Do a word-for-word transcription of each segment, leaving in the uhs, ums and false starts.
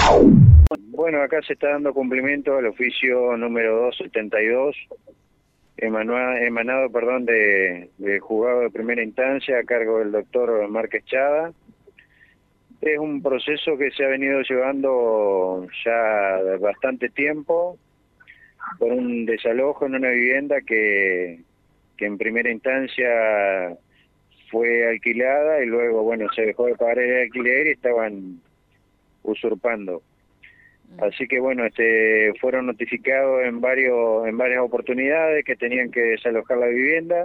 Bueno, acá se está dando cumplimiento al oficio número doscientos setenta y dos, emanado, emanado perdón, de, de juzgado de primera instancia a cargo del doctor Márquez Chada. Es un proceso que se ha venido llevando ya bastante tiempo por un desalojo en una vivienda que, que en primera instancia fue alquilada y luego, bueno, se dejó de pagar el alquiler y estaban usurpando. Así que bueno, este, fueron notificados en varios, en varias oportunidades que tenían que desalojar la vivienda.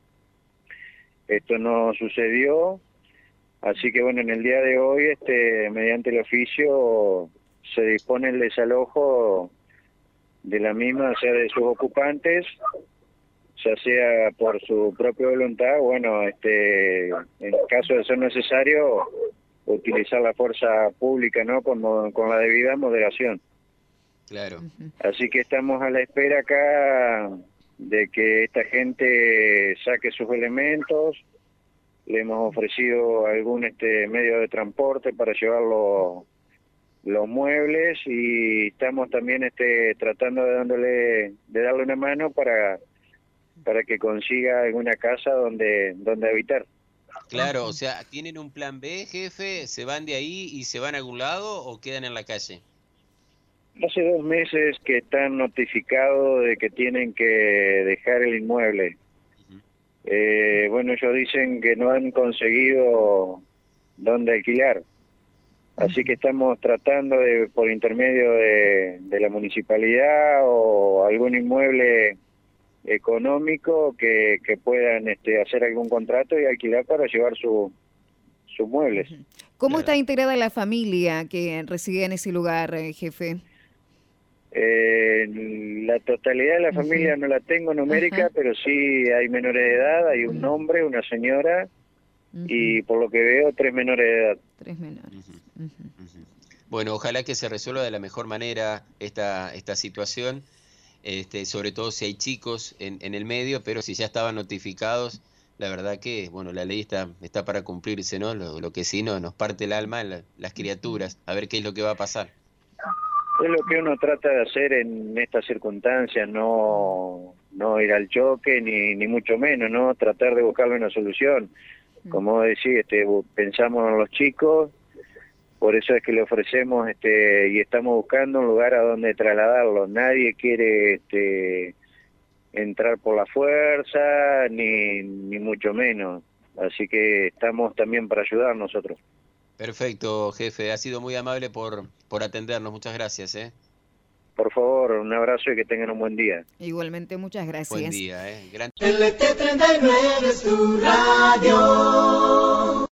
Esto no sucedió, así que bueno, en el día de hoy, este, mediante el oficio, se dispone el desalojo de la misma, o sea, de sus ocupantes, ya sea por su propia voluntad, bueno, este, en caso de ser necesario, utilizar la fuerza pública, ¿no? Con, con la debida moderación. Claro. Así que estamos a la espera acá de que esta gente saque sus elementos. Le hemos ofrecido algún este medio de transporte para llevar los, los muebles y estamos también este tratando de dándole de darle una mano para para que consiga alguna casa donde donde habitar. Claro, o sea, ¿tienen un plan B, jefe? ¿Se van de ahí y se van a algún lado o quedan en la calle? Hace dos meses que están notificados de que tienen que dejar el inmueble. Uh-huh. Eh, bueno, ellos dicen que no han conseguido dónde alquilar. Así uh-huh. que estamos tratando de, por intermedio de, de la municipalidad o algún inmueble económico que, que puedan este, hacer algún contrato y alquilar para llevar su, sus muebles. ¿Cómo está integrada la familia que reside en ese lugar, eh, jefe? Eh, la totalidad de la familia uh-huh. no la tengo numérica, uh-huh. pero sí hay menores de edad, hay un hombre, una señora uh-huh. y por lo que veo tres menores de edad. Tres menores. Uh-huh. Uh-huh. Bueno, ojalá que se resuelva de la mejor manera esta, esta situación. Este, sobre todo si hay chicos en, en el medio, pero si ya estaban notificados, la verdad que, bueno, la ley está, está para cumplirse, ¿no? Lo, lo que sí no, nos parte el alma la, las criaturas, a ver qué es lo que va a pasar. Es lo que uno trata de hacer en estas circunstancias, no, no ir al choque, ni, ni mucho menos, ¿no? Tratar de buscarle una solución. Como decís, este, pensamos en los chicos, por eso es que le ofrecemos este y estamos buscando un lugar a donde trasladarlos. Nadie quiere este entrar por la fuerza, ni, ni mucho menos. Así que estamos también para ayudar nosotros. Perfecto, jefe. Ha sido muy amable por, por atendernos. Muchas gracias, ¿eh? Por favor, un abrazo y que tengan un buen día. Igualmente, muchas gracias. Buen día, ¿eh? Gran... L T treinta y nueve es tu radio.